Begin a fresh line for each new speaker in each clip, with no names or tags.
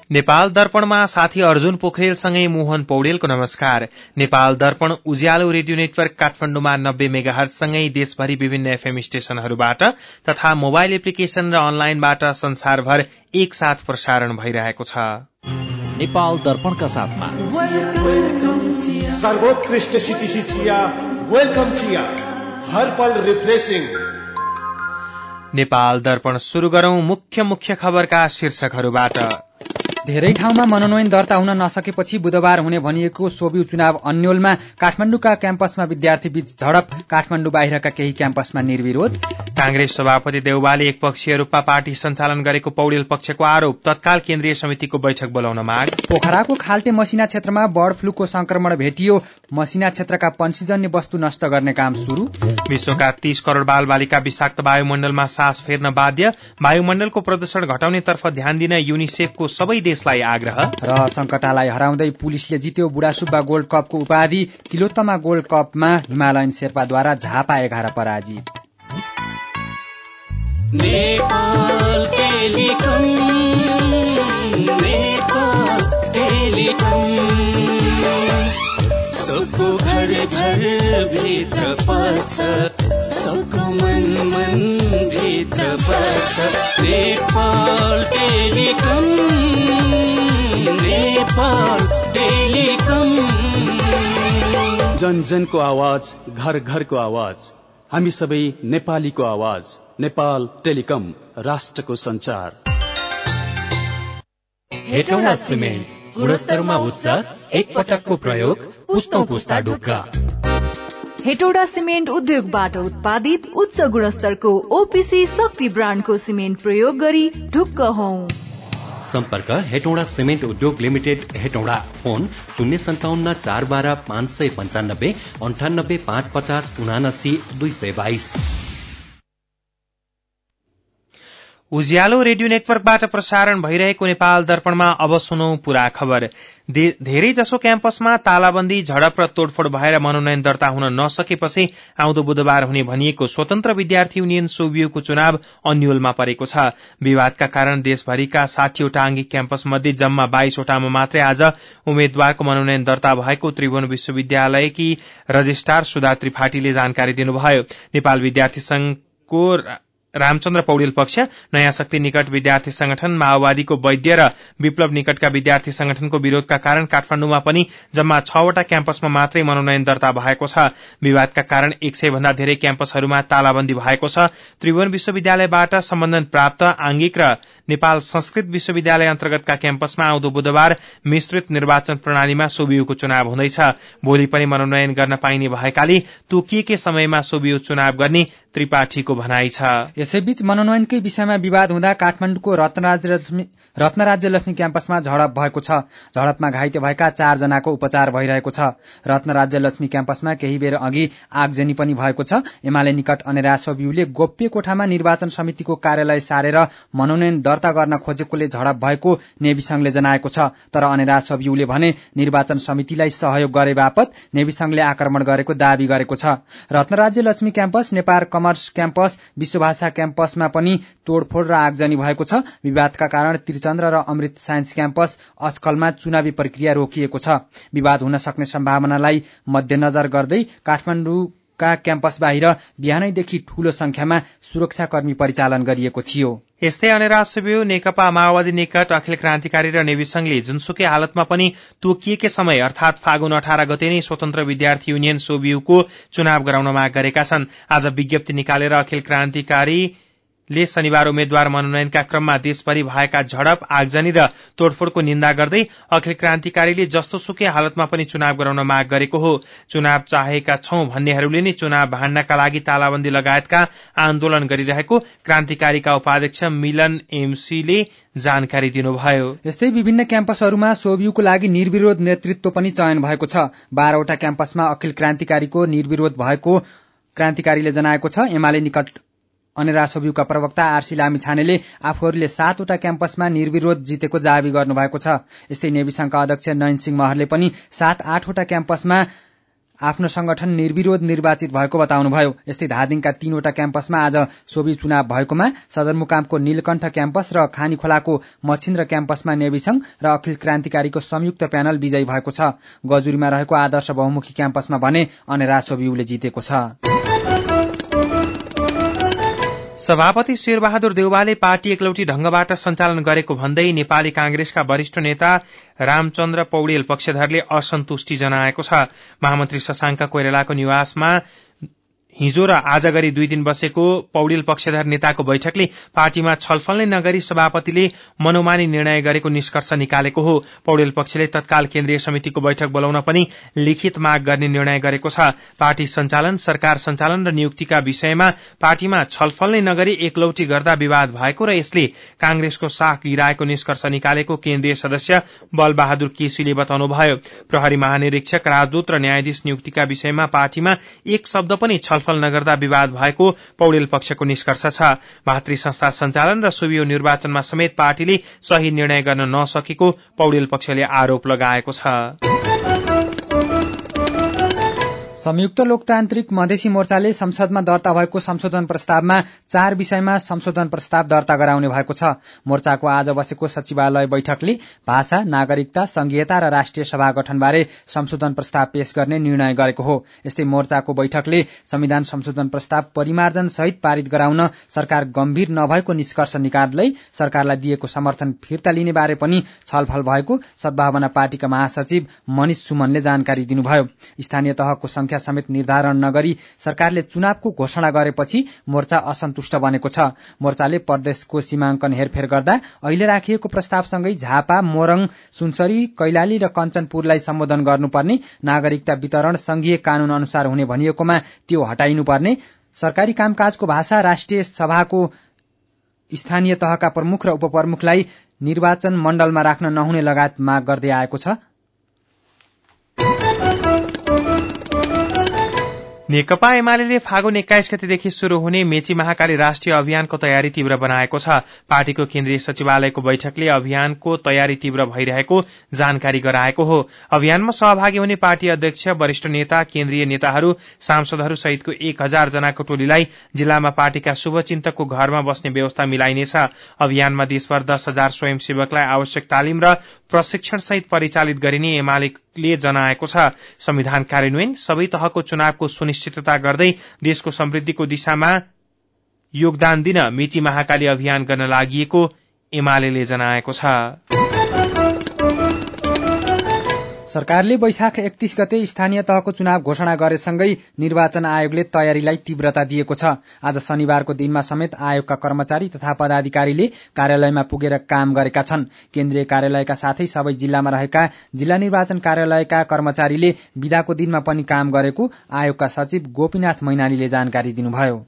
नेपाल दर्पणमा साथी अर्जुन पोखरेलसँगै मोहन पौडेलको नमस्कार। नेपाल दर्पण उज्यालो रेडियो नेटवर्क काठमाडौँमा 90 मेगाहर्जसँगै देशभरि विभिन्न एफएम स्टेशनहरूबाट तथा मोबाइल एप्लिकेशन र अनलाइनबाट संसारभर एकसाथ प्रसारण भइरहेको छ।
नेपाल दर्पणका साथमा
सर्वोत्कृष्ट सिटिसी चिया, वेलकम चिया, हर पल रिफ्रेशिङ।
नेपाल दर्पण सुरु गरौं मुख्य खबरका शीर्षकहरूबाट।
धेरै ठाउँमा मनोनयन दर्ता हुन नसकेपछि बुधबार हुने भनिएको सोभियु चुनाव अन्योलमा काठमाडौँका क्याम्पसमा विद्यार्थी बीच झडप, काठमाडौँ बाहिरका केही क्याम्पसमा निर्विरोध।
कांग्रेस सभापति देउवाले एकपक्षीय रूपमा पार्टी सञ्चालन गरेको पौडेल पक्षको आरोप, तत्काल केन्द्रीय समितिको बैठक बोलाउन माग।
पोखराको खाल्टे मसिना क्षेत्रमा बर्ड फ्लूको संक्रमण भेटियो, मसिना क्षेत्रका पन्छीजन्य वस्तु नष्ट गर्ने काम शुरू।
विश्वका 30 करोड़ बालबालिका विषाक्त वायुमण्डलमा सास फेर्न बाध्य, वायुमण्डलको प्रदूषण घटाउनेतर्फ ध्यान दिन युनिसेफको सबै देशलाई आग्रह।
र संकटालाई हराउँदै पुलिसले जित्यो बुढासुब्बा गोल्ड कपको उपाधि, तिलोत्तमा गोल्ड कपमा हिमालयन शेर्पाद्वारा झापा 11 पराजित।
नेपाल टेलिकम, नेपाल टेलिकम, सबको घर भित्र पस्छ, सबको मन भित्र बस्छ। नेपाल टेलिकम, नेपाल टेलिकम,
जन जनको आवाज, घर घरको आवाज, हामी सबै नेपालीको आवाज। नेपाल टेलिकम, राष्ट्रको संचार।
हेटौडा सिमेन्ट, गुणस्तरमा उच्च, एक पटकको प्रयोग, पुस्तौं पुस्ता ढुक्का।
हेटौडा सिमेन्ट उद्योगबाट उत्पादित उच्च गुणस्तरको ओपीसी शक्ति ब्रान्डको सिमेन्ट प्रयोग गरी ढुक्क हौं।
सम्पर्क हेटौडा सिमेन्ट उद्योग limited, Hetauda. Phone 057 412 595 98 550 79 222।
Ujyaalo radio नेटवर्कबाट प्रसारण भइरहेको नेपाल दर्पणमा अब सुनौं पूरा खबर। धेरै जसो क्याम्पसमा तालाबन्दी, झडप र तोडफोड भएर मनोनयन दर्ता हुन नसकेपछि आउँदो बुधबार हुने भनिएको स्वतन्त्र विद्यार्थी युनियन सोभियुको चुनाव अन्योलमा परेको छ। विवादका कारण देशभरिका 60 वटा आंगिक क्याम्पस मध्ये जम्मा 22 वटामा मात्रै आज उम्मेद्वारको मनोनयन दर्ता भएको त्रिभुवन विश्वविद्यालयकी रजिस्ट्रार सुधा त्रिपाठीले जानकारी दिनुभयो। नेपाल विद्यार्थी संघको रामचन्द्र पौडेल पक्ष, नयाँ शक्ति निकट विद्यार्थी संगठन, माओवादीको वैद्य र विप्लव निकटका विद्यार्थी संगठनको विरोधका कारण काठमाडौँमा पनि जम्मा 6 वटा क्याम्पसमा मात्रै मनोनयन दर्ता भएको छ। विवादका कारण 100 भन्दा धेरै क्याम्पसहरूमा तालाबन्दी भएको छ। त्रिभुवन विश्वविद्यालयबाट सम्बन्धन प्राप्त आंगिक र नेपाल संस्कृत विश्वविद्यालय अन्तर्गतका क्याम्पसमा आउँदो बुधबार मिश्रित निर्वाचन प्रणालीमा सोभियुको चुनाव हुँदैछ। भोलि पनि मनोनयन गर्न पाइने भएकाले तोकिएकै समयमा सोभियु चुनाव गर्ने त्रिपाठीको भनाइ छ।
यसैबीच मनोनयनकै विषयमा विवाद हुँदा काठमाडौँको रत्नराज्य लक्ष्मी क्याम्पसमा झडप भएको छ। झडपमा घाइते भएका 4 जनाको उपचार भइरहेको छ। रत्नराज्य लक्ष्मी क्याम्पसमा केही बेर अघि आगजनी पनि भएको छ। एमाले निकट अनेरा सोभियुले गोप्य कोठामा निर्वाचन समितिको कार्यालय सारेर मनोनयन दर्ता गर्न खोजेकोले झडप भएको नेवी संघले जनाएको छ। तर अनेरा सोभियुले भने निर्वाचन समितिलाई सहयोग गरे बापत नेवी संघले आक्रमण गरेको दावी गरेको छ। Ratnarajya Laxmi campus, Nepal commerce campus, Bishwabhasha क्याम्पसमा पनि तोडफोड र आगजनी भएको छ। विवादका कारण त्रिचन्द्र र अमृत साइन्स क्याम्पस अस्कलमा चुनावी प्रक्रिया रोकिएको छ। विवाद हुन सक्ने सम्भावनालाई मध्यनजर गर्दै काठमाडौँका क्याम्पस बाहिर बिहानैदेखि ठूलो संख्यामा सुरक्षाकर्मी परिचालन गरिएको थियो।
यस्तै अनेरा सोभियु, नेकपा माओवादी निकट, अखिल क्रान्तिकारी र नेवी संघले जुनसुकै हालतमा पनि तोकिएकै समय अर्थात फागुन 18 गते नै स्वतन्त्र विद्यार्थी युनियन सोभियुको चुनाव गराउन माग गरेका छन्। आज विज्ञप्ति निकालेर अखिल क्रान्तिकारीले शनिबार उम्मेद्वार मनोनयनका क्रममा देशभरि भएका झडप, आगजनी र तोडफोडको निन्दा गर्दै अखिल क्रान्तिकारीले जस्तोसुकै हालतमा पनि चुनाव गराउन माग गरेको हो। चुनाव चाहेका छौं भन्नेहरूले नै चुनाव भाड्नका लागि तालाबन्दी लगायतका आन्दोलन गरिरहेको क्रान्तिकारीका उपाध्यक्ष मिलन एमसीले जानकारी दिनुभयो।
यस्तै विभिन्न क्याम्पसहरूमा सोभियुको लागि निर्विरोध नेतृत्व पनि चयन भएको छ। 12 वटा क्याम्पसमा अखिल क्रान्तिकारीको निर्विरोध भएको क्रान्तिकारीले जनाएको छ। एमाले निकट अनेरा सोभियुका प्रवक्ता आरसी लामिछानेले आफूहरूले 7 वटा क्याम्पसमा निर्विरोध जितेको दावी गर्नुभएको छ। यस्तै नेवी संघका अध्यक्ष नयन सिंह महरले पनि 7-8 वटा क्याम्पसमा आफ्नो संगठन निर्विरोध निर्वाचित भएको बताउनुभयो। यस्तै धादिङका 3वटा क्याम्पसमा आज सोभी चुनाव भएकोमा सदरमुकामको नीलकण्ठ क्याम्पस र खानीखोलाको मच्छिन्द्र क्याम्पसमा नेविसंघ र अखिल क्रान्तिकारीको संयुक्त प्यानल विजयी भएको छ। गजुरीमा रहेको आदर्श बहुमुखी क्याम्पसमा भने अनेरा सोभिउले जितेको छ।
सभापति शेरबहादुर देउवाले पार्टी एकलौटी ढंगबाट सञ्चालन गरेको भन्दै नेपाली कांग्रेसका वरिष्ठ नेता रामचन्द्र पौडेल पक्षधरले असन्तुष्टि जनाएको छ। महामन्त्री शशाङ्क कोइरालाको निवासमा हिजो र आज गरी 2 दिन बसेको पौडेल पक्षधर नेताको बैठकले पार्टीमा छलफल नै नगरी सभापतिले मनोमानी निर्णय गरेको निष्कर्ष निकालेको हो। पौडेल पक्षले तत्काल केन्द्रीय समितिको बैठक बोलाउन पनि लिखित माग गर्ने निर्णय गरेको छ। पार्टी सञ्चालन, सरकार सञ्चालन र नियुक्तिका विषयमा पार्टीमा छलफल नै नगरी एकलौटी गर्दा विवाद भएको र यसले कांग्रेसको साख गिराएको निष्कर्ष निकालेको केन्द्रीय सदस्य बलबहादुर केसीले बताउनुभयो। प्रहरी महानिरीक्षक, राजदूत र न्यायाधीश नियुक्तिका विषयमा पार्टीमा एक शब्द पनि छलफल नगर्दा विवाद भएको पौडेल पक्षको निष्कर्ष छ। भातृ संस्था सञ्चालन र सुवियो निर्वाचनमा समेत पार्टीले सही निर्णय गर्न नसकेको पौडेल पक्षले आरोप लगाएको छ।
संयुक्त लोकतान्त्रिक मधेसी मोर्चाले संसदमा दर्ता भएको संशोधन प्रस्तावमा 4 विषयमा संशोधन प्रस्ताव दर्ता गराउने भएको छ। मोर्चाको आज बसेको सचिवालय बैठकले भाषा, नागरिकता, संघीयता र राष्ट्रिय सभा गठनबारे संशोधन प्रस्ताव पेश गर्ने निर्णय गरेको हो। यस्तै मोर्चाको बैठकले संविधान संशोधन प्रस्ताव परिमार्जन सहित पारित गराउन सरकार गम्भीर नभएको निष्कर्ष निकाल्दै सरकारलाई दिएको समर्थन फिर्ता लिने बारे पनि छलफल भएको सद्भावना पार्टीका महासचिव मनिष सुमनले जानकारी दिनुभयो। स्थानीय तहको संख्या समेत निर्धारण नगरी सरकारले चुनावको घोषणा गरेपछि मोर्चा असन्तुष्ट बनेको छ। मोर्चाले प्रदेशको सीमाङ्कन हेरफेर गर्दा अहिले राखिएको प्रस्तावसँगै झापा, मोरङ, सुनसरी, कैलाली र कञ्चनपुरलाई सम्बोधन गर्नुपर्ने, नागरिकता वितरण संघीय कानून अनुसार हुने भनिएकोमा त्यो हटाइनुपर्ने, सरकारी कामकाजको भाषा राष्ट्रिय सभाको स्थानीय तहका प्रमुख र उपप्रमुखलाई निर्वाचन मण्डलमा राख्न नहुने लगायत माग गर्दै आएको छ।
नेकपा एमाले फागुन 21 गतेदेखि शुरू हुने मेची महाकाली राष्ट्रिय अभियानको तयारी तीव्र बनाएको छ। पार्टीको केन्द्रीय सचिवालयको बैठकले अभियानको तयारी तीव्र भइरहेको जानकारी गराएको हो। अभियानमा सहभागी हुने पार्टी अध्यक्ष, वरिष्ठ नेता, केन्द्रीय नेताहरू, सांसदहरू सहितको 1000 जनाको टोलीलाई जिल्लामा पार्टीका शुभचिन्तकको घरमा बस्ने व्यवस्था मिलाइनेछ। अभियानमा देशभर 10,000 स्वयंसेवकलाई आवश्यक तालिम र प्रशिक्षण सहित परिचालित गरिने एमाले जनाएको छ। संविधान कार्यान्वयन, सबै तहको चुनावको सुनिश्चितता गर्दै देशको समृद्धिको दिशामा योगदान दिन मेची महाकाली अभियान गर्न लागि एमाले जनाएको छ।
सरकारले वैशाख 31 गते स्थानीय तहको चुनाव घोषणा गरेसँगै निर्वाचन आयोगले तयारीलाई तीव्रता दिएको छ। आज शनिबारको दिनमा समेत आयोगका कर्मचारी तथा पदाधिकारीले कार्यालयमा पुगेर काम गरेका छन्। केन्द्रीय कार्यालयका साथै सबै जिल्लामा रहेका जिल्ला निर्वाचन कार्यालयका कर्मचारीले बिदाको दिनमा पनि काम गरेको आयोगका सचिव गोपीनाथ मैनालीले जानकारी दिनुभयो।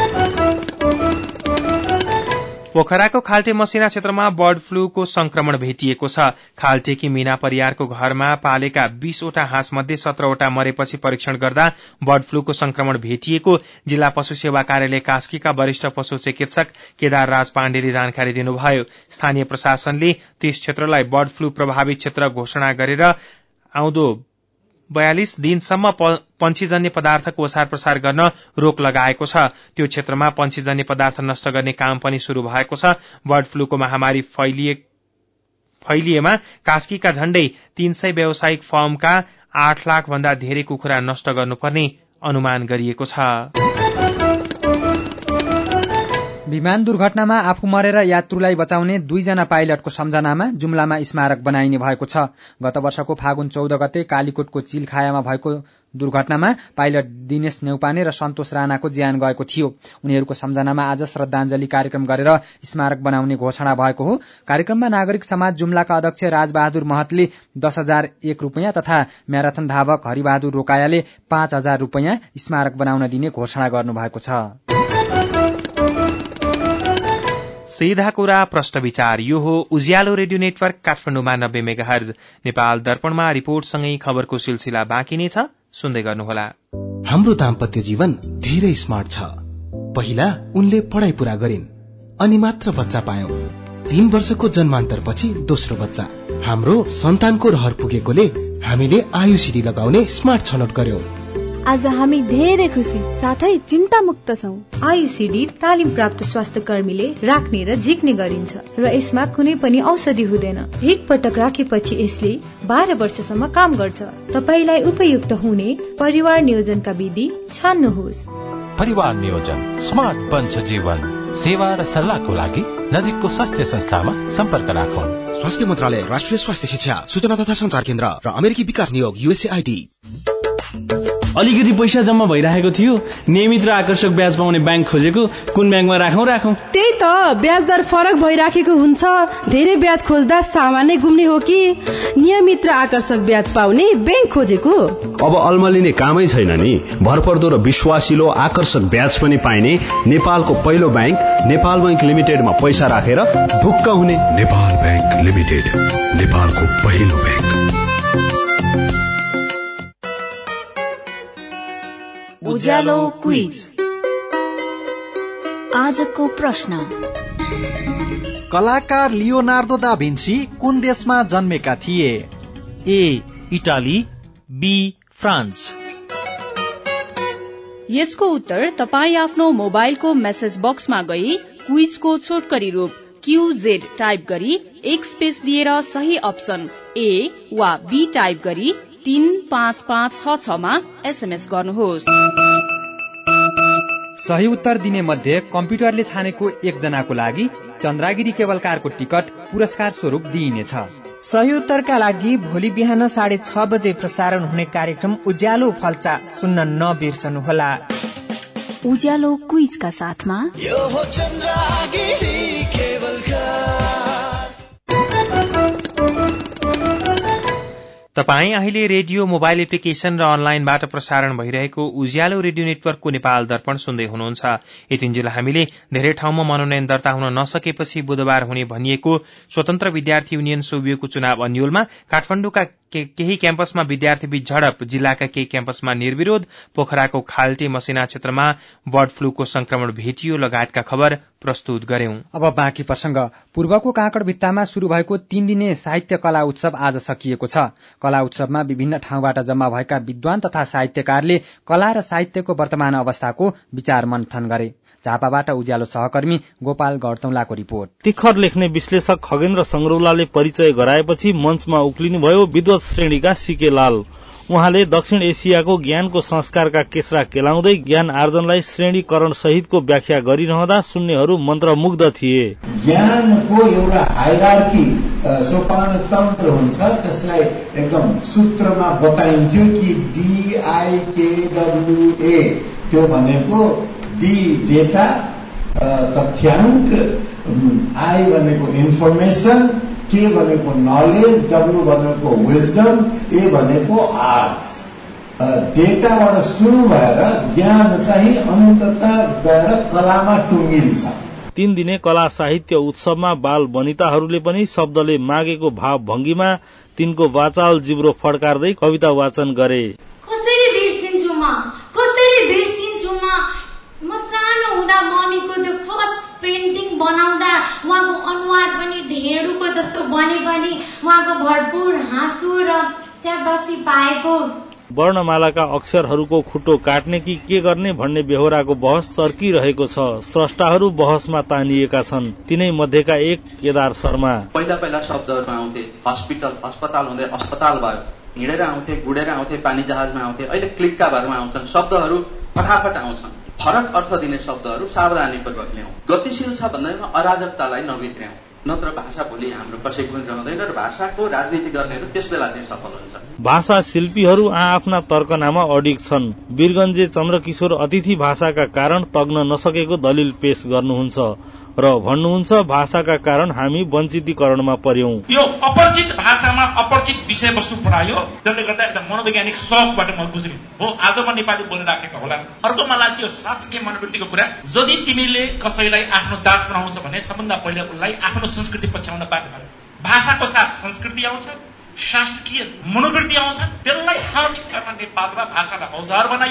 पोखराको खाल्टे मसिना क्षेत्रमा बर्ड फ्लूको संक्रमण भेटिएको छ। खाल्टेकी मीना परियारको घरमा पालेका 20वटा हाँस मध्ये 17वटा मरेपछि परीक्षण गर्दा बर्ड फ्लूको संक्रमण भेटिएको जिल्ला पशु सेवा कार्यालय कास्कीका वरिष्ठ पशु चिकित्सक केदार राज पाण्डेले जानकारी दिनुभयो। स्थानीय प्रशासनले त्यस क्षेत्रलाई बर्ड फ्लू प्रभावित क्षेत्र घोषणा गरेर आउँदो 42 दिनसम्म पंक्षीजन्य पदार्थको ओसार प्रसार गर्न रोक लगाएको छ। त्यो क्षेत्रमा पंक्षीजन्य पदार्थ नष्ट गर्ने काम पनि शुरू भएको छ। बर्ड फ्लूको महामारी फैलिएमा कास्कीका झण्डै 300 व्यावसायिक फर्मका 8 लाख भन्दा धेरै कुखुरा नष्ट गर्नुपर्ने अनुमान गरिएको छ।
विमान दुर्घटनामा आफू मरेर यात्रुलाई बचाउने 2 जना पाइलटको सम्झनामा जुम्लामा स्मारक बनाइने भएको छ। गत वर्षको फागुन 14 गते कालीकोटको चिलखायामा भएको दुर्घटनामा पाइलट दिनेश नेउपाने र सन्तोष राणाको ज्यान गएको थियो। उनीहरूको सम्झनामा आज श्रद्धाञ्जली कार्यक्रम गरेर स्मारक बनाउने घोषणा भएको हो। कार्यक्रममा नागरिक समाज जुम्लाका अध्यक्ष राजबहादुर महतले 10,001 रूपैयाँ तथा म्याराथन धावक हरिबहादुर रोकायाले 5,000 रूपैयाँ स्मारक बनाउन दिने घोषणा गर्नुभएको छ।
सीधा कुरा प्रश्न विचार, यो हो उज्यालो रेडियो नेटवर्क काठमाडौँमा 90 मेगाहर्ज। नेपाल दर्पणमा रिपोर्टसँगै खबरको सिलसिला बाँकी नै छ, सुन्दै गर्नुहोला।
हाम्रो दाम्पत्य जीवन धेरै स्मार्ट छ। पहिला उनले पढाइ पूरा गरिन् अनि मात्र बच्चा पायौं। 3 वर्षको जन्मान्तरपछि दोस्रो बच्चा। हाम्रो सन्तानको रहर पुगेकोले हामीले आयुषी लगाउने स्मार्ट छनौट गर्यौं।
आज हामी धेरै खुसी साथै चिन्ता मुक्त छौं।
आईसीडी तालिम प्राप्त स्वास्थ्य कर्मीले राख्ने र झिक्ने गरिन्छ र यसमा कुनै पनि औषधि हुँदैन। एक पटक राखेपछि यसले 12 वर्षसम्म काम गर्छ। तपाईलाई उपयुक्त हुने परिवार नियोजनका विधि छान्नुहोस्।
परिवार नियोजन स्मार्ट बन्छ जीवन। सेवा र सल्लाहको लागि नजिकको स्वास्थ्य संस्थामा सम्पर्क राखौं।
स्वास्थ्य मन्त्रालय, राष्ट्रिय स्वास्थ्य शिक्षा, सूचना तथा संचार केन्द्र र अमेरिकी विकास नियोग USAID।
अलिकति पैसा जम्मा भइरहेको थियो, नियमित र आकर्षक ब्याज पाउने ब्याङ्क खोजेको, कुन ब्याङ्कमा राखौं?
त्यही त, ब्याज दर फरक भइराखेको हुन्छ। धेरै ब्याज खोज्दा सामान्य गुम्ने हो कि नियमित र आकर्षक ब्याज पाउने ब्याङ्क खोजेको?
अब अल्मलिने कामै छैन नि। भरपर्दो र विश्वासिलो आकर्षक ब्याज पनि पाइने नेपालको पहिलो ब्याङ्क नेपाल बैंक लिमिटेडमा पैसा राखेर ढुक्क हुने।
नेपाल बैंक लिमिटेड, नेपालको पहिलो ब्याङ्क।
उज्यालो क्विज। आजको प्रश्न,
कलाकार लियोनार्दो दा भिन्सी कुन देशमा जन्मेका थिए?
A Italy, B France.
यसको उत्तर तपाई आफ्नो मोबाइलको मेसेज बक्समा गई क्विजको छोटकरी रूप QZ टाइप गरी एक स्पेस दिएर सही अप्सन ए वा बी टाइप गरी 35566 मा SMS गर्नुहोस्।
सही उत्तर दिने मध्ये कम्प्युटरले छानेको एकजनाको लागि चन्द्रागिरी केबल कारको टिकट पुरस्कार स्वरूप दिइनेछ।
सही उत्तरका लागि भोलि बिहान 6:30 बजे प्रसारण हुने कार्यक्रम उज्यालो फल्चा सुन्न नबिर्सनुहोला।
उज्यालो क्विजका साथमा
यो हो चन्द्रागिरी केबल कार।
तपाई अहिले रेडियो, मोबाइल एप्लिकेशन र अनलाइनबाट प्रसारण भइरहेको उज्यालो रेडियो नेटवर्कको नेपाल दर्पण सुन्दै हुनुहुन्छ। यतिन्जेल हामीले धेरै ठाउँमा मनोनयन दर्ता हुन नसकेपछि बुधबार हुने भनिएको स्वतन्त्र विद्यार्थी युनियन सोभियोको चुनाव अन्योलमा काठमाडौँका केही क्याम्पसमा विद्यार्थीबीच झडप, जिल्लाका केही क्याम्पसमा निर्विरोध, पोखराको खाल्टे मसिना क्षेत्रमा बर्ड फ्लूको संक्रमण भेटियो लगायतका खबर प्रस्तुत गर्यौं।
अब बाँकी प्रसंग। पूर्वको काँकड़ भित्तामा शुरू भएको 3 दिने साहित्य कला उत्सव आज सकिएको छ। कला उत्सवमा विभिन्न ठाउँबाट जम्मा भएका विद्वान तथा साहित्यकारले कला र साहित्यको वर्तमान अवस्थाको विचार मन्थन गरे। झापाबाट उज्यालो सहकर्मी गोपाल गौतमलाको रिपोर्ट।
तिखर लेख्ने विश्लेषक खगेन्द्र संग्रौलाले परिचय गराएपछि मञ्चमा उक्लिनुभयो विद्वत श्रेणीका सीके लाल। उहाँले दक्षिण एसियाको ज्ञानको संस्कारका केसरा केलाउँदै ज्ञान आर्जनलाई श्रेणीकरण सहितको व्याख्या गरिरहँदा सुन्नेहरू मन्त्रमुग्ध थिए।
ज्ञानको एउटा हायरार्की सोपान तन्त्र हुन्छ, त्यसलाई एकदम सूत्रमा बताइन्थ्यो कि DIKWA, त्यो भनेको डी डेटा तथ्याङ्क, आई भनेको इन्फर्मेसन, के भनेको नलेज, डब्लु भनेको विजडम, ए भनेको आर्ट्स। डेटाबाट सुरु भएर ज्ञान चाहिँ अन्ततः गएर कलामा टुङ्गिन्छ।
3 दिने कला साहित्य उत्सवमा बाल वनिताहरूले पनि शब्दले मागेको भाव भंगीमा तिनको वाचाल जिब्रो फड्कार्दै कविता वाचन गरे।
कसरी बिर्सिन्छु म सानो हुँदा मम्मीको त्यो फर्स्ट पेन्टिङ बनाउँदा उहाँको अनुहार पनि ढेँडुको जस्तो बनेकोले उहाँको भरपूर हाँसो र स्याबासी पाएको।
वर्णमालाका अक्षरहरूको खुट्टो काट्ने कि के गर्ने भन्ने बेहोराको बहस चर्किरहेको छ। स्रष्टाहरू बहसमा तानिएका छन्। तिनै मध्येका एक केदार शर्मा।
पहिला शब्दहरूमा आउँथे हस्पिटल, अस्पताल हुँदै अस्पताल भयो, हिँडेर आउँथे, गुडेर आउँथे, पानी जहाजमा आउँथे, अहिले क्लिकका भरमा आउँछन्। शब्दहरू फटाफट आउँछन्। फरक अर्थ दिने शब्दहरू सावधानीपूर्वक ल्याउँ। गतिशील छ भन्दैमा अराजकतालाई नभित्र्याउँ, नत्र भाषा भोलि हाम्रो कसैको पनि रहँदैन र भाषाको राजनीति गर्नेहरू त्यस बेला चाहिँ सफल हुन्छ।
भाषा शिल्पीहरू आफ्ना तर्कनामा अडिग छन्। वीरगञ्जे चन्द्रकिशोर अतिथि भाषाका कारण तग्न नसकेको दलिल पेश गर्नुहुन्छ र भन्नुहुन्छ भाषाका कारण हामी वञ्चितीकरणमा पर्यौं।
यो अपरिचित भाषामा अपरिचित विषयवस्तु पढायो, जसले गर्दा एउटा मनोवैज्ञानिक शौकबाट म गुज्रिन हो। आज म नेपाली बोलिराखेको होला। अर्को मलाई के हो शासकीय मनोवृत्तिको कुरा। यदि तिमीले कसैलाई आफ्नो दास बनाउँछ भने सबभन्दा पहिले उसलाई आफ्नो संस्कृति पछ्याउन बाध्य भयो। भाषाको साथ संस्कृति आउँछ, शासकीय मनोवृत्ति आउँछ। त्यसलाई हर क्षेत्रमा नेपालमा भाषालाई औजार बनाइयो,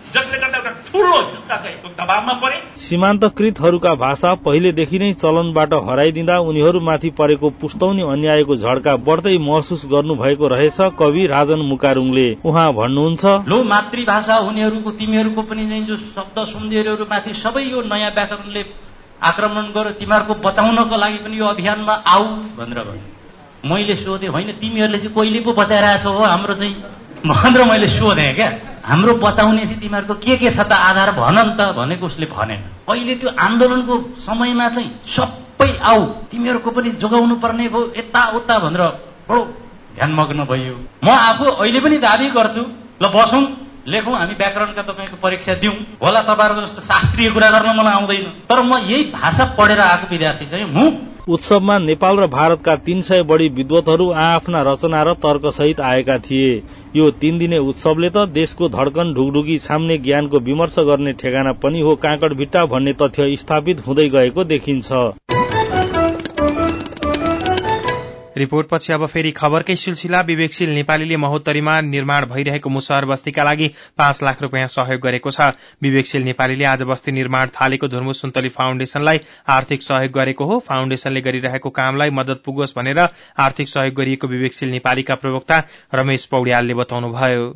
जसले गर्दा एउटा ठूलो हिस्सा चाहिँ दबावमा परे।
सीमान्तकृतहरूका भाषा पहिलेदेखि नै चलनबाट हराइदिँदा उनीहरूमाथि परेको पुस्तौनी अन्यायको झड्का बढ्दै महसुस गर्नु भएको रहेछ कवि राजन मुकारुङले। उहाँ भन्नुहुन्छ,
लो मातृभाषा हुनेहरूको तिमीहरूको पनि चाहिँ जो शब्द सुन्देरहरूमाथि सबै यो नयाँ व्याकरणले आक्रमण गर्यो, तिमीहरूको बचाउनको लागि पनि यो अभियानमा आऊ भनेर भन्यो। मैले सोधेँ, होइन तिमीहरूले चाहिँ कहिले पो बचाइरहेछौ हो हाम्रो चाहिँ भनेर मैले सोधेँ क्या। हाम्रो बचाउने चाहिँ तिमीहरूको के छ त आधार भन नि त भनेको उसले भनेन। अहिले त्यो आन्दोलनको समयमा चाहिँ सबै आऊ तिमीहरूको पनि जोगाउनु पर्ने भयो यताउता भनेर बडो ध्यानमग्न भयो। म आफू अहिले पनि दाबी गर्छु, ल बसौँ लेखौँ, हामी व्याकरणका तपाईँको परीक्षा दिउँ होला। तपाईँहरूको जस्तो शास्त्रीय कुरा गर्न मलाई आउँदैन, तर म यही भाषा पढेर आएको विद्यार्थी चाहिँ हुँ।
उत्सवमा नेपाल र भारतका 300 बढी विद्वतहरू आफ्ना रचना र तर्कसहित आएका थिए। यो 3 दिने उत्सवले त देशको धड्कन ढुकढुकी छाम्ने ज्ञानको विमर्श गर्ने ठेगाना पनि हो काँकडभिट्टा भन्ने तथ्य स्थापित हुँदै गएको देखिन्छ।
रिपोर्टपछि अब फेरि खबरकै सिलसिला। विवेकशील नेपालीले महोत्तरीमा निर्माण भइरहेको मुसहर बस्तीका लागि 5 लाख रुपियाँ सहयोग गरेको छ। विवेकशील नेपालीले आज बस्ती निर्माण थालेको धुर्मु सुन्तली फाउन्डेशनलाई आर्थिक सहयोग गरेको हो। फाउन्डेशनले गरिरहेको कामलाई मद्दत पुगोस् भनेर आर्थिक सहयोग गरिएको विवेकशील नेपालीका प्रवक्ता रमेश पौड्यालले बताउनुभयो।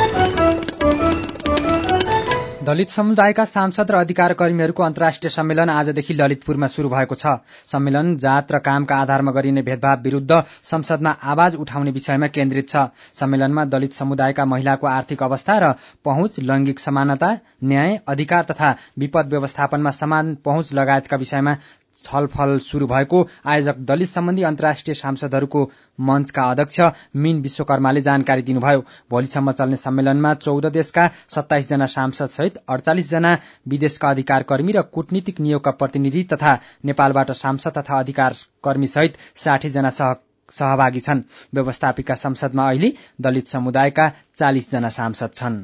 दलित समुदायका सांसद र अधिकार कर्मीहरूको अन्तर्राष्ट्रिय सम्मेलन आजदेखि ललितपुरमा शुरू भएको छ। सम्मेलन जात र कामका आधारमा गरिने भेदभाव विरूद्ध संसदमा आवाज उठाउने विषयमा केन्द्रित छ। सम्मेलनमा दलित समुदायका महिलाको आर्थिक अवस्था र पहुँच, लैंगिक समानता, न्याय, अधिकार तथा विपद व्यवस्थापनमा समान पहुँच लगायतका विषयमा छलफल शुरू भएको आयोजक दलित सम्बन्धी अन्तर्राष्ट्रिय सांसदहरूको मञ्चका अध्यक्ष मीन विश्वकर्माले जानकारी दिनुभयो। भोलिसम्म चल्ने सम्मेलनमा 14 देशका 27 जना सांसद सहित 48 जना विदेशका अधिकार कर्मी र कूटनीतिक नियोगका प्रतिनिधि तथा नेपालबाट सांसद तथा अधिकार कर्मी सहित 60 जना सहभागी छन्। व्यवस्थापिका संसदमा अहिले दलित समुदायका 40 जना सांसद छन्।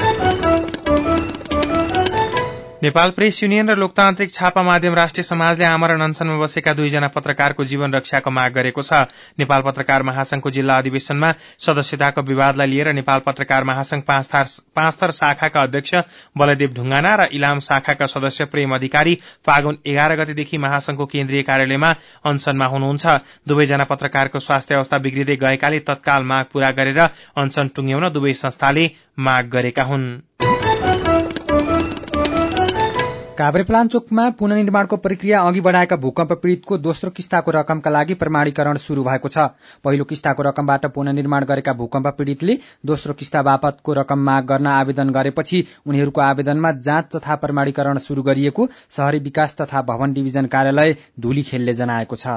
नेपाल प्रेस युनियन र लोकतान्त्रिक छापा माध्यम राष्ट्रिय समाजले आमरण अनसनमा बसेका 2 जना पत्रकारको जीवन रक्षाको माग गरेको छ। नेपाल पत्रकार महासंघको जिल्ला अधिवेशनमा सदस्यताको विवादलाई लिएर नेपाल पत्रकार महासंघ पाँचथर शाखाका अध्यक्ष बलदेव ढुङ्गाना र इलाम शाखाका सदस्य प्रेम अधिकारी फागुन 11 गतेदेखि महासंघको केन्द्रीय कार्यालयमा अनसनमा हुनुहुन्छ। दुवैजना पत्रकारको स्वास्थ्य अवस्था बिग्रिँदै गएकाले तत्काल माग पूरा गरेर अनसन टुंग्याउन दुवै संस्थाले माग गरेका हुन्।
काभ्रेपलाञ्चोकमा पुनर्निर्माणको प्रक्रिया अघि बढ़ाएका भूकम्प पीड़ितको दोस्रो किस्ताको रकमका लागि प्रमाणीकरण शुरू भएको छ। पहिलो किस्ताको रकमबाट पुनर्निर्माण गरेका भूकम्प पीड़ितले दोस्रो किस्ता बापतको रकम माग गर्न आवेदन गरेपछि उनीहरूको आवेदनमा जाँच तथा प्रमाणीकरण शुरू गरिएको शहरी विकास तथा भवन डिभिजन कार्यालय धुलीखेलले जनाएको छ।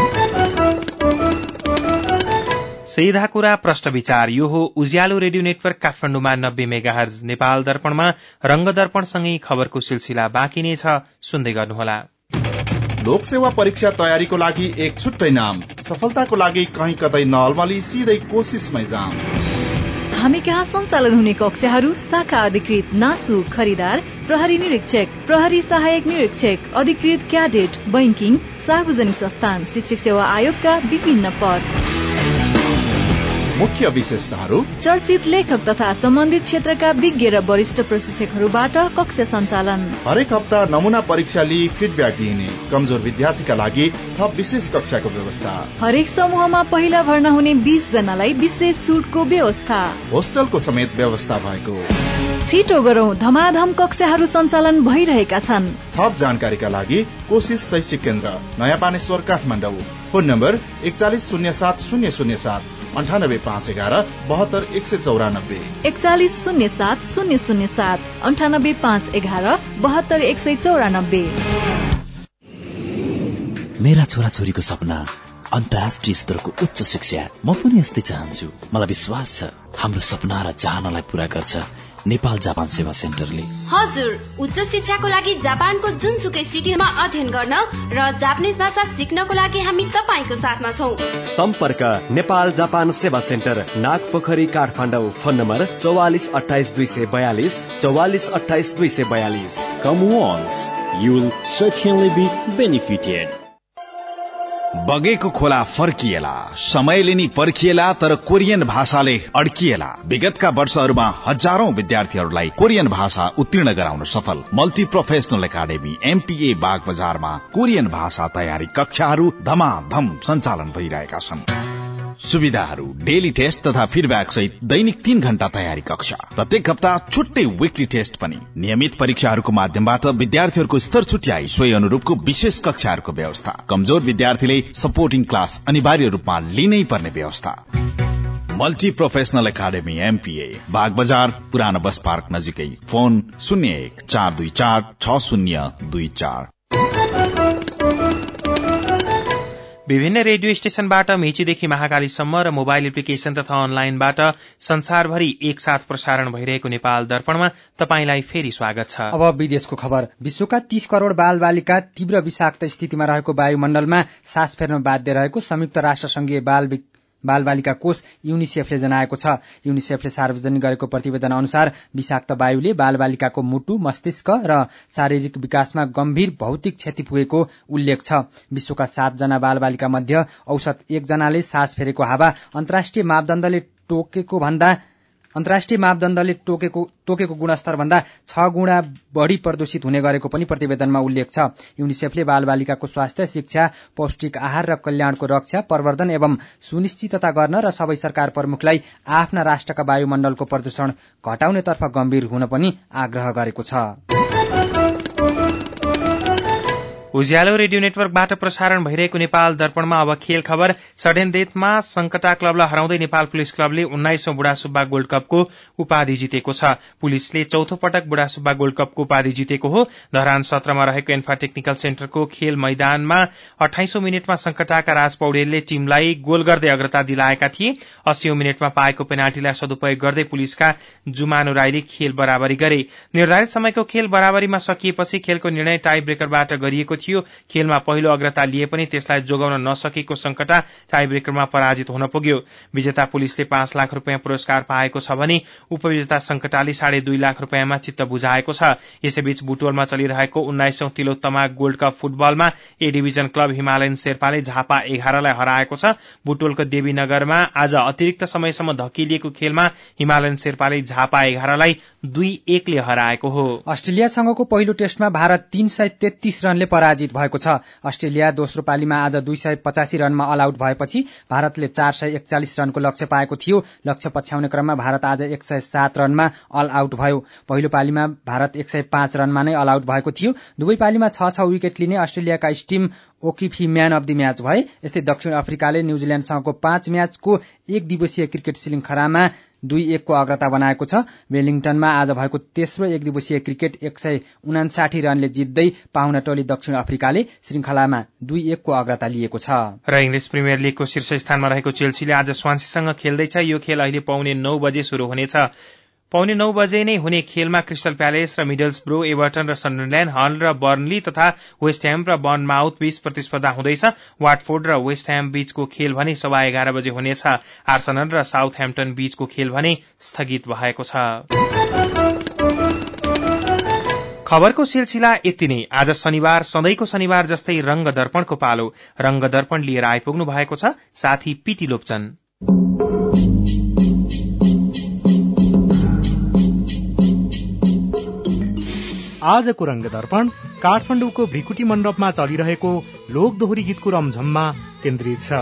सीधा कुरा प्रश्न विचार। यो हो उज्यालो रेडियो नेटवर्क काठमाडौँमा 90 मेगाहर्ज। नेपाल दर्पणमा रंग दर्पणसँगै खबरको सिलसिला बाँकी नै छ, सुन्दै गर्नुहोला।
लोकसेवा परीक्षा तयारीको लागि एक छुट्टै नाम, सफलताको लागि कहीँ कतै नअल्मली सिधै कोसिसमै जाम।
हामी कहाँ सञ्चालन हुने कक्षाहरू शाखा अधिकृत, नासु, खरिदार, प्रहरी निरीक्षक, प्रहरी सहायक निरीक्षक, अधिकृत क्याडेट, बैंकिङ, सार्वजनिक संस्थान, शिक्षक सेवा आयोगका विभिन्न पद।
मुख्य विशेषताहरू:
चर्चित लेखक तथा सम्बन्धित क्षेत्रका विज्ञ र वरिष्ठ प्रशिक्षकहरूबाट कक्षा सञ्चालन।
हरेक हप्ता नमूना परीक्षा लिई फिडब्याक दिइने, कमजोर विद्यार्थीका लागि थप विशेष कक्षाको व्यवस्था।
हरेक समूहमा पहिला भर्ना हुने 20 जनालाई विशेष छुटको व्यवस्था।
होस्टलको समेत व्यवस्था भएको।
छिटो गरौं, धमाधम कक्षाहरू सञ्चालन भइरहेका छन्।
थप जानकारीका लागि कोशिश शैक्षिक केन्द्र, नयाँ पानेश्वर, काठमाडौँ। Phone number 41070007 98511 72194
41070007 98511 72194।
मेरा छोराछोरीको सपना अन्तर्राष्ट्रिय स्तरको उच्च शिक्षा। म पनि यस्तै चाहन्छु। मलाई विश्वास छ हाम्रो सपना र चाहनालाई पूरा गर्छ नेपाल जापान सेवा सेन्टरले।
हजुर, उच्च शिक्षाको लागि जापानको जुनसुकै सिटीमा अध्ययन गर्न र जापानिज भाषा सिक्नको लागि हामी तपाईको साथमा छौं।
सम्पर्क Nepal Japan Sewa centre, Nagpokhari, Kathmandu. Phone number 4428 242 4428 242।
Come once, you will certainly be benefited.
बगेको खोला फर्किएला, समयले नि पर्खिएला, तर कोरियन भाषाले अड्किएला। विगतका वर्षहरूमा हजारौं विद्यार्थीहरूलाई कोरियन भाषा उत्तीर्ण गराउन सफल मल्टी प्रोफेशनल एकाडेमी MPA बाग बजारमा कोरियन भाषा तयारी कक्षाहरू धमाधम सञ्चालन भइरहेका छन्। सुविधाहरू डेली टेस्ट तथा फिडब्याक सहित दैनिक 3 घण्टा तयारी कक्षा, प्रत्येक हप्ता छुट्टै विकली टेस्ट पनि। नियमित परीक्षाहरूको माध्यमबाट विद्यार्थीहरूको स्तर छुट्याई सोही अनुरूपको विशेष कक्षाहरूको व्यवस्था। कमजोर विद्यार्थीले सपोर्टिङ क्लास अनिवार्य रूपमा लिनै पर्ने व्यवस्था। Multi professional academy MPA Bagbazar पुरानो बस पार्क नजिकै। फोन 01-424-6024।
विभिन्न रेडियो स्टेशनबाट मेचीदेखि महाकालीसम्म र मोबाइल एप्लिकेशन तथा अनलाइनबाट संसारभरि एकसाथ प्रसारण भइरहेको नेपाल दर्पणमा तपाईंलाई फेरि स्वागत छ।
अब विदेशको खबर। विश्वका 30 करोड़ बालबालिका तीव्र विषाक्त स्थितिमा रहेको वायुमण्डलमा सास फेर्न बाध्य रहेको संयुक्त राष्ट्र संघीय बालबालिका कोष युनिसेफले जनाएको छ। युनिसेफले सार्वजनिक गरेको प्रतिवेदन अनुसार विषाक्त वायुले बालबालिकाको मुटु, मस्तिष्क र शारीरिक विकासमा गम्भीर भौतिक क्षति पुगेको उल्लेख छ। विश्वका 7 जना बालबालिका मध्ये औसत 1 जनाले सास फेरेको हावा अन्तर्राष्ट्रिय मापदण्डले तोकेको गुणस्तर भन्दा 6 गुणा बढ़ी प्रदूषित हुने गरेको पनि प्रतिवेदनमा उल्लेख छ। युनिसेफले बालबालिकाको स्वास्थ्य, शिक्षा, पौष्टिक आहार र कल्याणको रक्षा, प्रवर्धन एवं सुनिश्चितता गर्न र सबै सरकार प्रमुखलाई आफ्ना राष्ट्रका वायुमण्डलको प्रदूषण घटाउनेतर्फ गम्भीर हुन पनि आग्रह गरेको छ।
उज्यालो रेडियो नेटवर्कबाट प्रसारण भइरहेको नेपाल दर्पणमा अब खेल खबर। सडेनदेतमा संकटा क्लबलाई हराउँदै नेपाल पुलिस क्लबले 19औं बुढासुब्बा गोल्ड कपको उपाधि जितेको छ। पुलिसले चौथो पटक बुढासुब्बा गोल्ड कपको उपाधि जितेको हो। धरान 17 मा रहेको एन्फा टेक्निकल सेन्टरको खेल मैदानमा 28औं मिनटमा संकटाका राज पौडेलले टीमलाई गोल गर्दै अग्रता दिलाएका थिए। 80औं मिनटमा पाएको पेनाल्टीलाई सदुपयोग गर्दै पुलिसका जुमानो राईले खेल बराबरी गरे। निर्धारित समयको खेल बराबरीमा सकिएपछि खेलको निर्णय टाई ब्रेकरबाट गरिएको थियो। खेलमा पहिलो अग्रता लिए पनि त्यसलाई जोगाउन नसकेको संकटा टाई ब्रेकरमा पराजित हुन पुग्यो। विजेता पुलिसले 5 लाख रुपियाँ पुरस्कार पाएको छ भने उपविजेता संकटाले 2.5 लाख रुपियाँमा चित्त बुझाएको छ। यसैबीच बुटवलमा चलिरहेको 19औं तिलोत्तमा गोल्ड कप फुटबलमा ए डिभिजन क्लब हिमालयन शेर्पाले झापा 11 लाई हराएको छ। बुटवलको देवीनगरमा आज अतिरिक्त समयसम्म धकिलिएको खेलमा हिमालयन शेर्पाले झापा 11 लाई 2-1 ले हराएको हो।
अस्ट्रेलियासँगको पहिलो टेस्टमा भारत 333 रनले पराजित भएको छ। अस्ट्रेलिया दोस्रो पालीमा आज 285 रनमा अल आउट भएपछि भारतले 441 रनको लक्ष्य पाएको थियो। लक्ष्य पछ्याउने क्रममा भारत आज 107 रनमा अल आउट भयो। पहिलो पालीमा भारत 105 रनमा नै अल आउट भएको थियो। दुवै पालीमा 6 विकेट लिने अस्ट्रेलियाका Steve O'Keefe man of the match भए। यस्तै दक्षिण अफ्रिकाले न्यूजील्याण्डसँगको 5 म्याचको 1 दिवसीय क्रिकेट श्रृंखलामा 2-1 को अग्रता बनाएको छ। वेलिङटनमा आज भएको तेस्रो 1 दिवसीय क्रिकेट 159 रनले जित्दै पाहुना टोली दक्षिण अफ्रिकाले श्रृंखलामा 2-1 को अग्रता लिएको छ।
र इंग्लिश प्रिमियर लीगको शीर्ष स्थानमा रहेको चेल्सीले आज स्वान्सीसँग खेल्दैछ। यो खेल अहिले 9:15 बजे शुरू हुनेछ। 9:15 बजे नै हुने खेलमा क्रिस्टल प्यालेस र मिडल्सब्रो, एभर्टन र सन्डरल्याण्ड, हल र बर्नली तथा वेस्ट ह्याम र बर्नमाउथ बीच प्रतिस्पर्धा हुँदैछ। वाटफोर्ड र वेस्ट ह्याम बीचको खेल भने 11:15 बजे हुनेछ। आर्सेनल र साउथह्याम्पटन बीचको खेल भने स्थगित भएको छ। खबरको सिलसिला यति नै। आज शनिबार सधैँको शनिबार जस्तै रंग दर्पणको पालो। रंग दर्पण लिएर आइपुग्नु भएको छ साथी पिटी लोप्चन।
आजको रंग दर्पण काठमाडौँको भृकुटी मण्डपमा चलिरहेको लोक दोहोरी गीतको रमझममा केन्द्रित छ।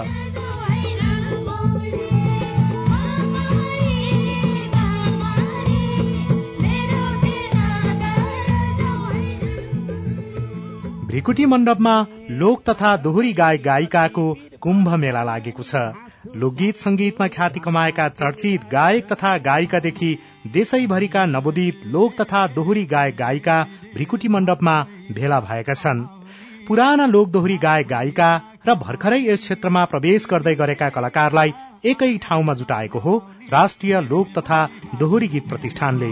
भृकुटी मण्डपमा लोक तथा दोहोरी गायक गायिकाको कुम्भ मेला लागेको छ। लोकगीत संगीतमा ख्याति कमाएका चर्चित गायक तथा गायिकादेखि देशैभरिका नवोदित लोक तथा दोहोरी गायक गायिका भृकुटी मण्डपमा भेला भएका छन्। पुराना लोक दोहोरी गायक गायिका र भर्खरै यस क्षेत्रमा प्रवेश गर्दै गरेका कलाकारलाई एकै ठाउँमा जुटाएको हो राष्ट्रिय लोक तथा दोहोरी गीत प्रतिष्ठानले।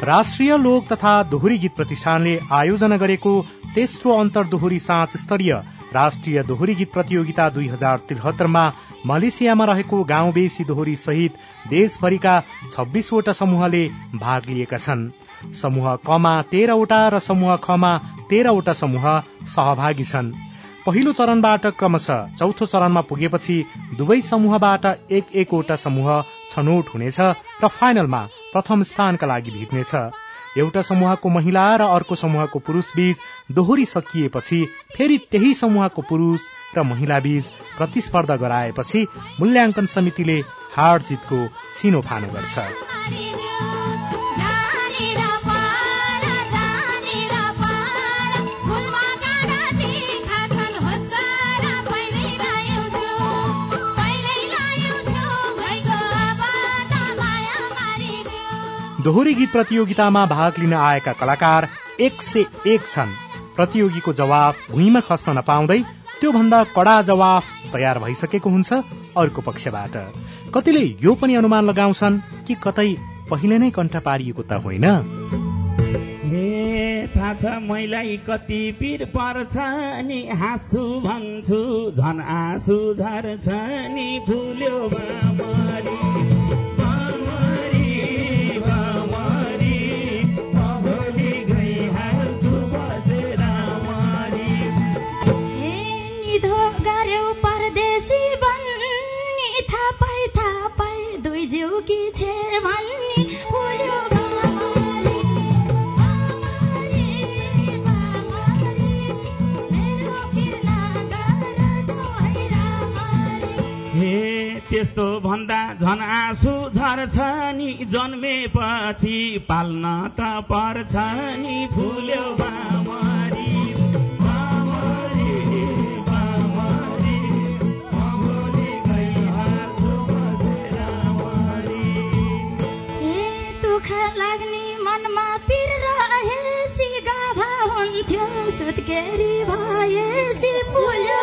राष्ट्रिय लोक तथा दोहोरी गीत प्रतिष्ठानले आयोजना गरेको तेस्रो अन्तर दोहोरी साँझ स्तरीय राष्ट्रिय दोहोरी गीत प्रतियोगिता 2073मा मलेसियामा रहेको गाउँ बेसी दोहोरी सहित देशभरिका 26वटा समूहले भाग लिएका छन्। समूह कमा 13वटा र समूह खमा 13वटा समूह सहभागी छन्। पहिलो चरणबाट क्रमशः चौथो चरणमा पुगेपछि दुवै समूहबाट एकवटा समूह छनौट हुनेछ र फाइनलमा प्रथम स्थानका लागि भिड्नेछ। एउटा समूहको महिला र अर्को समूहको पुरुष बीच दोहोरी सकिएपछि फेरि त्यही समूहको पुरुष र महिला बीच प्रतिस्पर्धा गराएपछि मूल्याङ्कन समितिले हार जितको छिनोफानो गर्छ। दोहोरी गीत प्रतियोगितामा भाग लिन आएका कलाकार 101 छन्। प्रतियोगीको जवाब भुइँमा खस्न नपाउँदै त्योभन्दा कडा जवाफ तयार भइसकेको हुन्छ अर्को पक्षबाट। कतिले यो पनि अनुमान लगाउँछन् कि कतै पहिले नै कण्ठ पारिएको त होइन।
थाहा छ मैलाई कति पीर पर्छ नि, हाँसु भन्छु झन् आँसु झर्छ नि, फुल्यो मामरी त्यस्तो भन्दा झन् आँसु झर्छ नि, जन्मेपछि पाल्न त पर्छ नि, फुल्यो मामरी मामरी मामरी मामरी गइहाल्छु बसेर मरी।
दुःख लाग्ने मनमा पिर रहेसी गाभा हुन्थ्यो, सुत्केरी भएसी फुल्यो।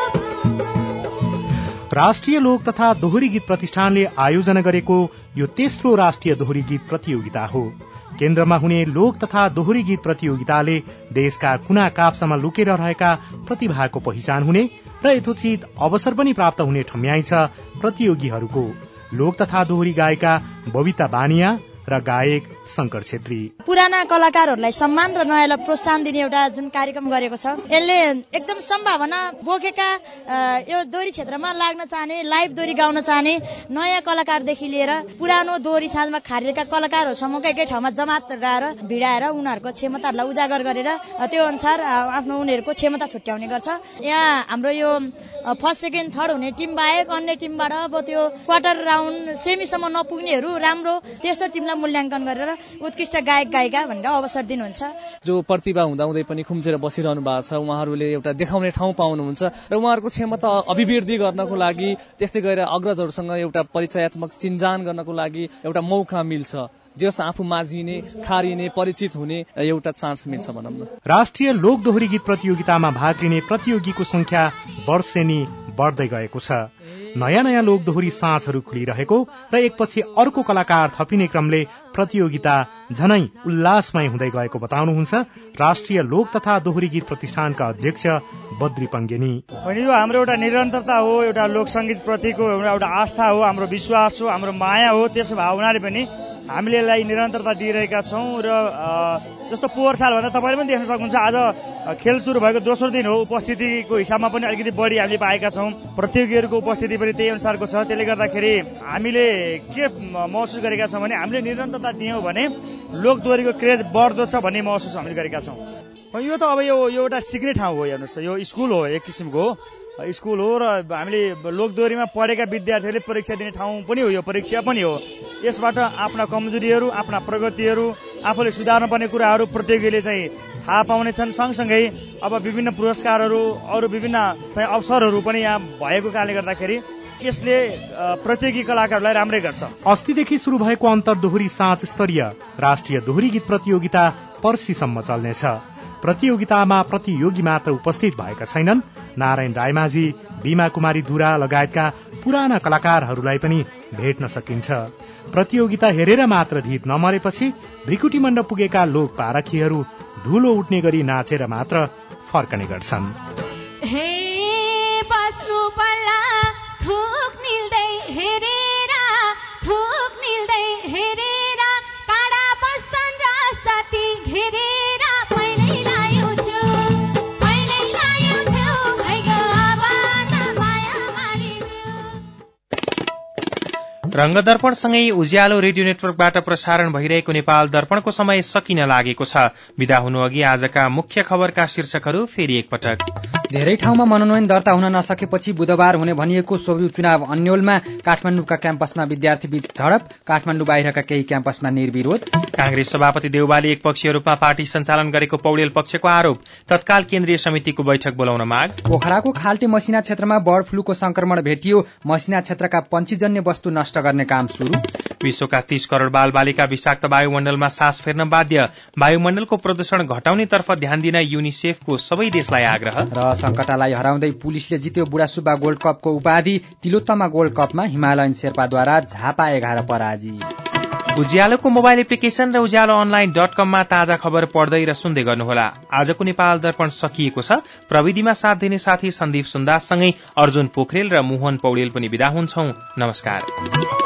राष्ट्रिय लोक तथा दोहोरी गीत प्रतिष्ठानले आयोजना गरेको यो तेस्रो राष्ट्रिय दोहोरी गीत प्रतियोगिता हो। केन्द्रमा हुने लोक तथा दोहोरी गीत प्रतियोगिताले देशका कुना काप्चामा लुकेर रहेका प्रतिभाको पहिचान हुने र यथोचित अवसर पनि प्राप्त हुने ठम्याइ छ प्रतियोगीहरूको। लोक तथा दोहोरी गायिका बबिता बानिया र गायक शंकर छेत्री।
पुराना कलाकारहरूलाई सम्मान र नयाँलाई प्रोत्साहन दिने एउटा जुन कार्यक्रम गरेको छ, यसले एकदम सम्भावना बोकेका यो दोहोरी क्षेत्रमा लाग्न चाहने, लाइभ दोहोरी गाउन चाहने नयाँ कलाकारदेखि लिएर पुरानो दोहोरी साँझमा खारिएका कलाकारहरूसम्मको एकै ठाउँमा जमात गएर भिडाएर उनीहरूको क्षमताहरूलाई उजागर गरेर त्यो अनुसार आफ्नो उनीहरूको क्षमता छुट्याउने गर्छ। यहाँ हाम्रो यो फर्स्ट सेकेन्ड थर्ड हुने टिम बाहेक अन्य टिमबाट अब त्यो क्वार्टर राउन्ड सेमीसम्म नपुग्नेहरू राम्रो त्यस्तो टिमलाई मूल्याङ्कन गरेर उत्कृष्ट गायक गायिका भनेर अवसर दिनुहुन्छ।
जो प्रतिभा हुँदाहुँदै पनि खुम्चेर बसिरहनु भएको छ, उहाँहरूले एउटा देखाउने ठाउँ पाउनुहुन्छ र उहाँहरूको क्षमता अभिवृद्धि गर्नको लागि त्यस्तै गरेर अग्रजहरूसँग एउटा परिचयात्मक चिन्जान गर्नको लागि एउटा मौका मिल्छ, जस आफू माझिने खारिने परिचित हुने एउटा चान्स मिल्छ भनौँ न।
राष्ट्रिय लोक दोहोरी गीत प्रतियोगितामा भाग लिने प्रतियोगीको संख्या वर्षेनी बढ्दै गएको छ। नयाँ नयाँ लोक दोहोरी साँझहरू खुलिरहेको र एकपछि अर्को कलाकार थपिने क्रमले प्रतियोगिता झनै उल्लासमय हुँदै गएको बताउनुहुन्छ राष्ट्रिय लोक तथा दोहोरी गीत प्रतिष्ठानका अध्यक्ष बद्री पङ्गेनी।
यो हाम्रो एउटा निरन्तरता हो, एउटा लोक संगीत प्रतिको एउटा आस्था हो, हाम्रो विश्वास हो, हाम्रो माया हो। त्यसो भए हुनाले पनि हामीले यसलाई निरन्तरता दिइरहेका छौँ र जस्तो पोहोर साल भन्दा तपाईँले पनि देख्न सक्नुहुन्छ आज खेल सुरु भएको दोस्रो दिन हो, उपस्थितिको हिसाबमा पनि अलिकति बढी हामीले पाएका छौँ। प्रतियोगीहरूको उपस्थिति पनि त्यही अनुसारको छ। त्यसले गर्दाखेरि हामीले के महसुस गरेका छौँ भने हामीले निरन्तरता दियौँ भने लोक दोहोरीको क्रेज बढ्दो छ भन्ने महसुस हामीले गरेका छौँ। यो त अब यो एउटा सिक्ने ठाउँ हो, हेर्नुहोस् यो स्कुल हो, एक किसिमको स्कुल हो र हामीले लोक दोहोरीमा पढेका विद्यार्थीहरूले परीक्षा दिने ठाउँ पनि हो, यो परीक्षा पनि हो। यसबाट आफ्ना कमजोरीहरू, आफ्ना प्रगतिहरू, आफूले सुधार्नुपर्ने कुराहरू प्रतियोगीले चाहिँ थाहा पाउनेछन्। सँगसँगै अब विभिन्न पुरस्कारहरू, अरू विभिन्न चाहिँ अवसरहरू पनि यहाँ भएको कारणले गर्दाखेरि यसले प्रतियोगी कलाकारहरूलाई राम्रै गर्छ।
अस्तिदेखि सुरु भएको अन्तर दोहोरी साँझ स्तरीय राष्ट्रिय दोहोरी गीत प्रतियोगिता पर्सिसम्म चल्नेछ। प्रतियोगितामा प्रतियोगी मात्र उपस्थित भएका छैनन्। नारायण रायमाझी, बीमा कुमारी दुरा लगायतका पुराना कलाकारहरूलाई पनि भेट्न सकिन्छ। प्रतियोगिता हेरेर मात्र धित नमरेपछि भृकुटी मण्डप पुगेका लोक पारखीहरू धुलो उठ्ने गरी नाचेर मात्र फर्कने गर्छन्।
रंगदर्पणसँगै उज्यालो रेडियो नेटवर्कबाट प्रसारण भइरहेको नेपाल दर्पणको समय सकिन लागेको छ। विदा हुनु अघि आजका मुख्य खबरका शीर्षकहरू फेरि एकपटक।
धेरै ठाउँमा मनोनयन दर्ता हुन नसकेपछि बुधबार हुने भनिएको सोभि चुनाव अन्यलमा काठमाडौँका क्याम्पसमा विद्यार्थी बीच झडप, काठमाडौँ बाहिरका केही क्याम्पसमा निर्विरोध। कांग्रेस सभापति देउवाले एकपक्षीय रूपमा पार्टी सञ्चालन गरेको पौडेल पक्षको आरोप, तत्काल केन्द्रीय समितिको बैठक बोलाउन माग। पोखराको खाल्टे मसिना क्षेत्रमा बर्ड फ्लूको संक्रमण भेटियो, मसिना क्षेत्रका पन्छीजन्य वस्तु नष्ट गर्ने काम शुरू। विश्वका 30 करोड़ बालबालिका विषाक्त वायुमण्डलमा सास फेर्न बाध्य, वायुमण्डलको प्रदूषण घटाउनेतर्फ ध्यान दिन युनिसेफको सबै देशलाई आग्रह। र संकटालाई हराउँदै पुलिसले जित्यो बुढासुब्बा गोल्ड कपको उपाधि, तिलोत्तमा गोल्ड कपमा हिमालयन शेर्पाद्वारा झापा 11 पराजित। उज्यालोको मोबाइल एप्लिकेशन र ujalloonline.com मा ताजा खबर पढ्दै र सुन्दै गर्नुहोला। आजको नेपाल दर्पण सकिएको छ। प्रविधिमा साथ दिने साथी सन्दीप सुन्दाससँगै अर्जुन पोखरेल र मोहन पौडेल पनि बिदा हुन्छौं। नमस्कार।